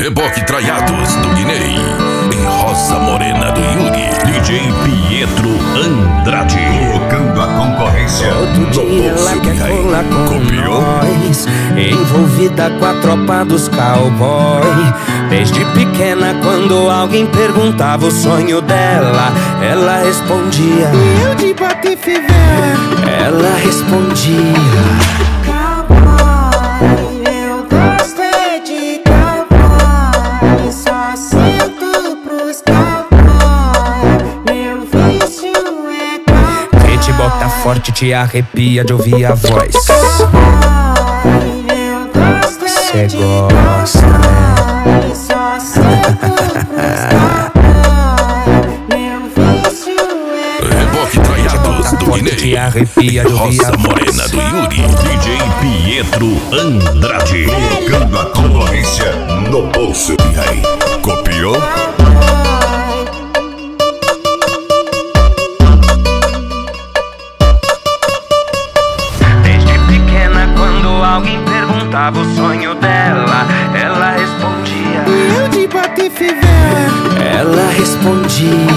Reboque Traiados do Guinei, em Rosa Morena do Yuri, DJ Pietro Andrade, colocando a concorrência. Todo dia ela quer colar com nós, envolvida com a tropa dos cowboy. Desde pequena, quando alguém perguntava o sonho dela, ela respondia: eu de Patife Velho. Ela respondia: bota forte, te arrepia de ouvir a voz. Cê gosta, né? Reboque Traiados do Guinei, te arrepia de ouvir a Rosa Morena do Yuri, DJ Pietro Andrade, Colocando a concorrência no bolso. E aí, copiou? Alguém perguntava o sonho dela, ela respondia: eu de Patife Velho. Ela respondia: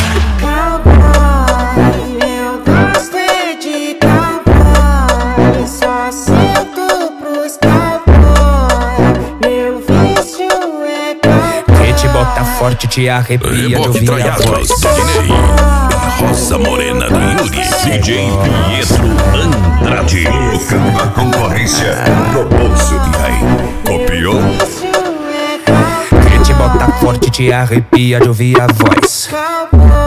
cowboy, eu gosto é de cowboy, só sinto pros cowboy, meu vício é cowboy. Que te bota forte, te arrepia de ouvir a voz. Do Guinei, em Rosa Morena do Yuri, DJ Pietro Andrade, colocando a concorrência no bolso. E aí, copiou? Que te bota forte, te arrepia de ouvir a voz.